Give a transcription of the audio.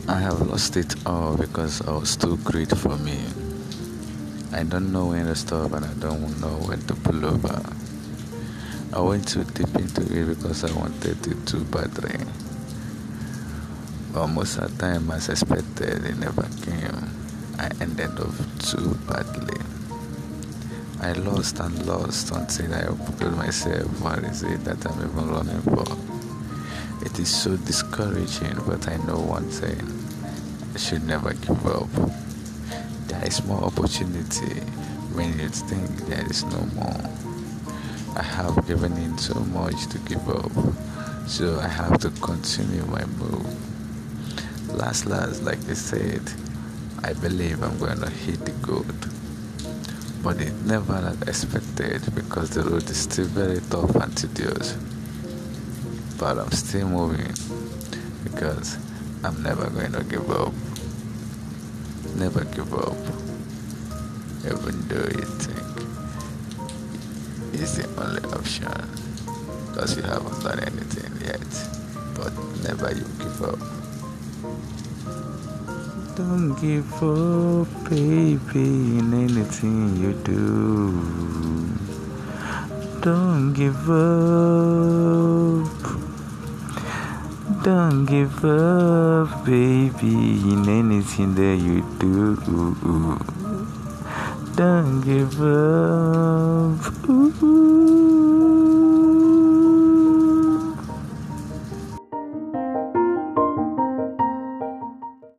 I have lost it all because I was too great for me. I don't know when to stop and I don't know when to pull over. I went too deep into it because I wanted it too badly. But most of the time, as expected, it never came. I ended up too badly. I lost and lost until I told myself, what is it that I'm even running for? It is so discouraging, but I know one thing. I should never give up. There is more opportunity when you think there is no more. I have given in so much to give up, so I have to continue my move. Last, like I said, I believe I'm going to hit the goal, but it never as expected because the road is still very tough and tedious. But I'm still moving because I'm never going to give up. Never give up, even though you think it's the only option because you haven't done anything yet. But never you give up. Don't give up, baby, in anything you do. Don't give up. Don't give up, baby, in anything that you do. Don't give up. Ooh.